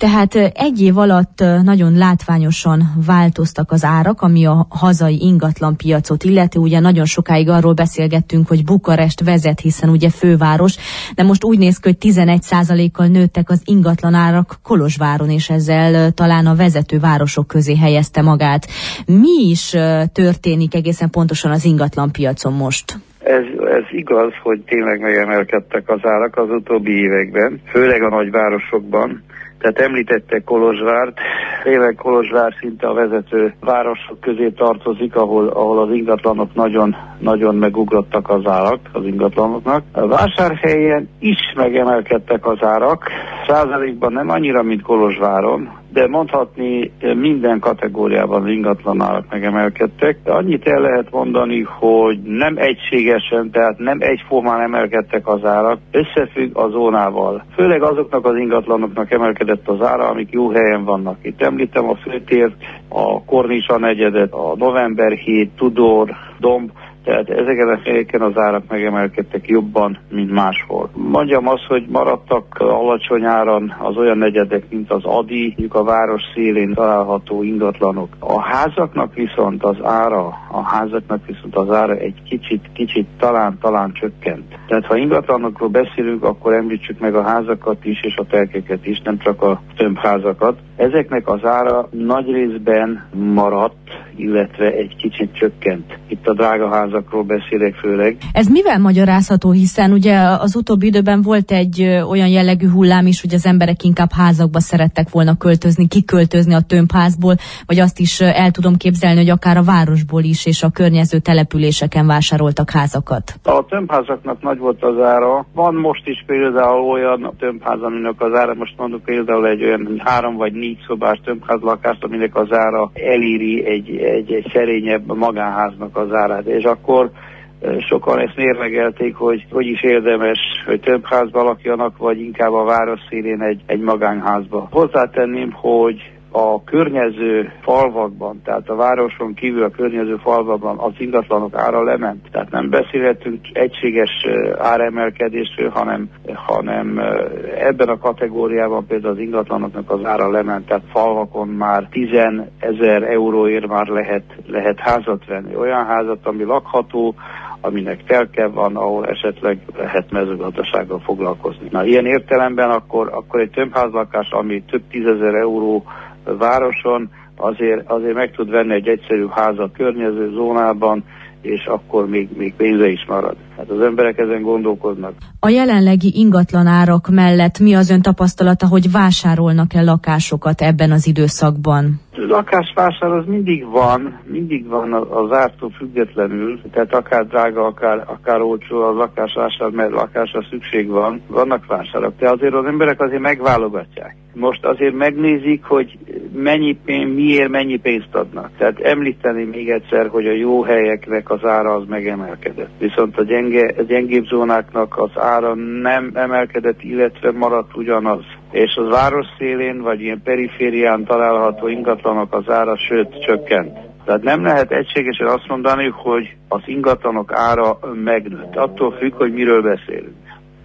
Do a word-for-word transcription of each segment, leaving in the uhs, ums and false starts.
Tehát egy év alatt nagyon látványosan változtak az árak, ami a hazai ingatlanpiacot illeti. Ugye nagyon sokáig arról beszélgettünk, hogy Bukarest vezet, hiszen ugye főváros, de most úgy néz ki, hogy tizenegy százalékkal nőttek az ingatlanárak Kolozsváron, és ezzel talán a vezető városok közé helyezte magát. Mi is történik egészen pontosan az ingatlanpiacon most? Ez, ez igaz, hogy tényleg megemelkedtek az árak az utóbbi években, főleg a nagyvárosokban. Tehát említette Kolozsvárt, tényleg Kolozsvár szinte a vezető városok közé tartozik, ahol, ahol az ingatlanok nagyon, nagyon megugrottak az árak az ingatlanoknak. A Vásárhelyen is megemelkedtek az árak, százalékban nem annyira, mint Kolozsváron, de mondhatni minden kategóriában az ingatlanárak megemelkedtek. De annyit el lehet mondani, hogy nem egységesen, tehát nem egyformán emelkedtek az árak, összefügg a zónával. Főleg azoknak az ingatlanoknak emelkedett az ára, amik jó helyen vannak. Itt említem a Főtért, a Kornisa negyedet, a November hét, Tudor, Domb, tehát ezeken a helyeken az árak megemelkedtek jobban, mint máshol. Mondjam azt, hogy maradtak alacsony áron az olyan negyedek, mint az Adi, mondjuk a város szélén található ingatlanok. A házaknak viszont az ára, a házaknak viszont az ára egy kicsit, kicsit talán-talán csökkent. Tehát ha ingatlanokról beszélünk, akkor említsük meg a házakat is, és a telkeket is, nem csak a tömbházakat. Ezeknek az ára nagy részben maradt, illetve egy kicsit csökkent. Itt a drága házakról beszélek főleg. Ez mivel magyarázható, hiszen ugye az utóbbi időben volt egy olyan jellegű hullám is, hogy az emberek inkább házakba szerettek volna költözni, kiköltözni a tömbházból, vagy azt is el tudom képzelni, hogy akár a városból is és a környező településeken vásároltak házakat. A tömbházaknak nagy volt az ára. Van most is például olyan tömbház, aminek az ára, most mondok például egy olyan három vagy négy szobás tömbházlakást, aminek az ára eléri egy Egy, egy szerényebb magánháznak az árát, és akkor sokan ezt mérlegelték, hogy hogy is érdemes, hogy több házba lakjanak, vagy inkább a város szélén egy, egy magánházba. Hozzátenném, hogy a környező falvakban, tehát a városon kívül a környező falvakban az ingatlanok ára lement. Tehát nem beszélhetünk egységes áremelkedésről, hanem, hanem ebben a kategóriában például az ingatlanoknak az ára lement. Tehát falvakon már tízezer euróért már lehet, lehet házat venni. Olyan házat, ami lakható, aminek telke van, ahol esetleg lehet mezőgazdasággal foglalkozni. Na, ilyen értelemben akkor, akkor egy tömbházlakás, ami több tízezer euró városon, azért, azért meg tud venni egy egyszerű házat környező zónában, és akkor még, még pénze is marad. Hát az emberek ezen gondolkoznak. A jelenlegi ingatlanárak mellett mi az ön tapasztalata, hogy vásárolnak-e lakásokat ebben az időszakban? Lakásvásár az mindig van, mindig van az ártól függetlenül, tehát akár drága, akár, akár olcsó a lakásvásár, mert lakásra szükség van, vannak vásárok, de azért az emberek azért megválogatják. Most azért megnézik, hogy mennyi pénz, miért mennyi pénzt adnak. Tehát említeni még egyszer, hogy a jó helyeknek az ára az megemelkedett. Viszont a, gyenge, a gyengébb zónáknak az ára nem emelkedett, illetve maradt ugyanaz. És az város szélén, vagy ilyen periférián található ingatlanok az ára, sőt, csökkent. Tehát nem lehet egységesen azt mondani, hogy az ingatlanok ára megnőtt. Attól függ, hogy miről beszélünk.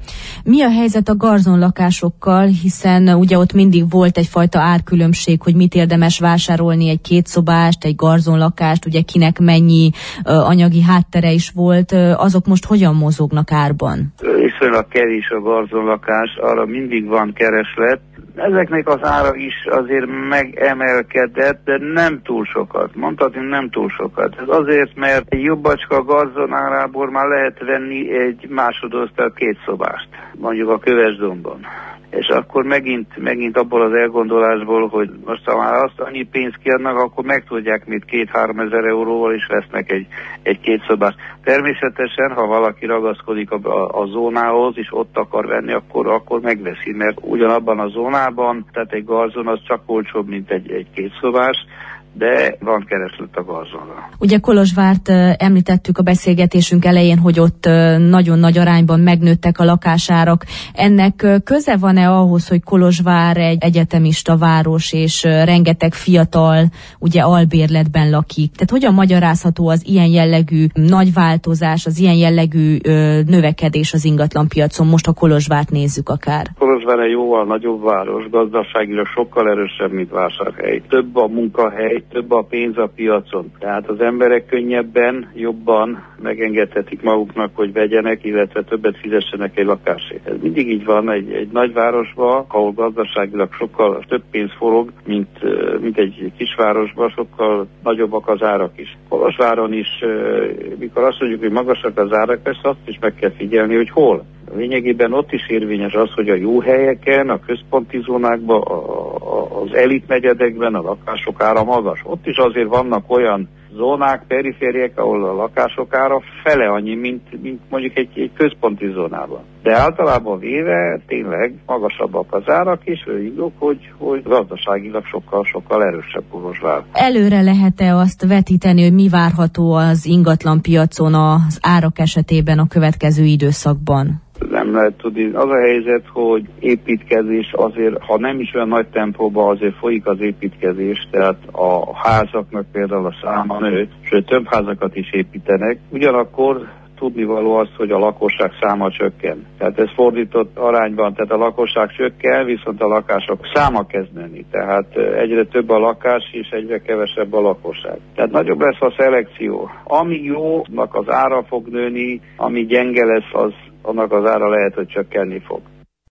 Mi a helyzet a garzonlakásokkal, hiszen ugye ott mindig volt egyfajta árkülönbség, hogy mit érdemes vásárolni, egy kétszobást, egy garzonlakást, ugye kinek mennyi uh, anyagi háttere is volt, uh, azok most hogyan mozognak árban? Viszonylag kevés a garzonlakás, arra mindig van kereslet. Ezeknek az ára is azért megemelkedett, de nem túl sokat. Mondhatni nem túl sokat. Ez azért, mert egy jobbacska garzon árából már lehet venni egy másodosztály kétszobást, mondjuk a Kövesdombon. És akkor megint, megint abból az elgondolásból, hogy most ha már azt annyi pénzt kiadnak, akkor megtudják, mit két-három ezer euróval is vesznek egy, egy kétszobást. Természetesen, ha valaki ragaszkodik a, a, a zónához, és ott akar venni, akkor, akkor megveszi, mert ugyanabban a zónában, tehát egy garzon az csak olcsóbb, mint egy, egy kétszobás, de van kereslet a gazdonra. Ugye Kolozsvárt említettük a beszélgetésünk elején, hogy ott nagyon nagy arányban megnőttek a lakásárak. Ennek köze van-e ahhoz, hogy Kolozsvár egy egyetemista város, és rengeteg fiatal ugye albérletben lakik? Tehát hogyan magyarázható az ilyen jellegű nagy változás, az ilyen jellegű ö, növekedés az ingatlanpiacon? Most a Kolozsvárt nézzük akár. Kolozsvár egy jóval nagyobb város, gazdaságilag sokkal erősebb, mint Vásárhely. Több a munkahely, több a pénz a piacon. Tehát az emberek könnyebben, jobban megengedhetik maguknak, hogy vegyenek, illetve többet fizessenek egy lakásért. Ez mindig így van egy, egy nagyvárosban, ahol gazdaságilag sokkal több pénz forog, mint, mint egy kisvárosban, sokkal nagyobbak az árak is. Kolozsváron is, mikor azt mondjuk, hogy magasak az árak, persze azt is meg kell figyelni, hogy hol. Lényegében ott is érvényes az, hogy a jó helyeken, a központi zónákban, a, a, az elit negyedekben a lakások ára magas. Ott is azért vannak olyan zónák, perifériek, ahol a lakások ára fele annyi, mint, mint mondjuk egy, egy központi zónában. De általában véve tényleg magasabbak az árak, és ő indok, hogy, hogy gazdaságilag sokkal-sokkal erősebb Kolozsvár. Előre lehet-e azt vetíteni, hogy mi várható az ingatlanpiacon az árak esetében a következő időszakban? Nem lehet tudni. Az a helyzet, hogy építkezés azért, ha nem is olyan nagy tempóban, azért folyik az építkezés, tehát a házaknak például a száma nőtt, sőt több házakat is építenek. Ugyanakkor tudnivaló az, hogy a lakosság száma csökken. Tehát ez fordított arányban, tehát a lakosság csökken, viszont a lakások száma kezd nőni. Tehát egyre több a lakás, és egyre kevesebb a lakosság. Tehát nagyobb lesz a szelekció. Ami jónak az ára fog nőni, ami gyenge lesz, az annak az ára lehet, hogy csökkenni fog.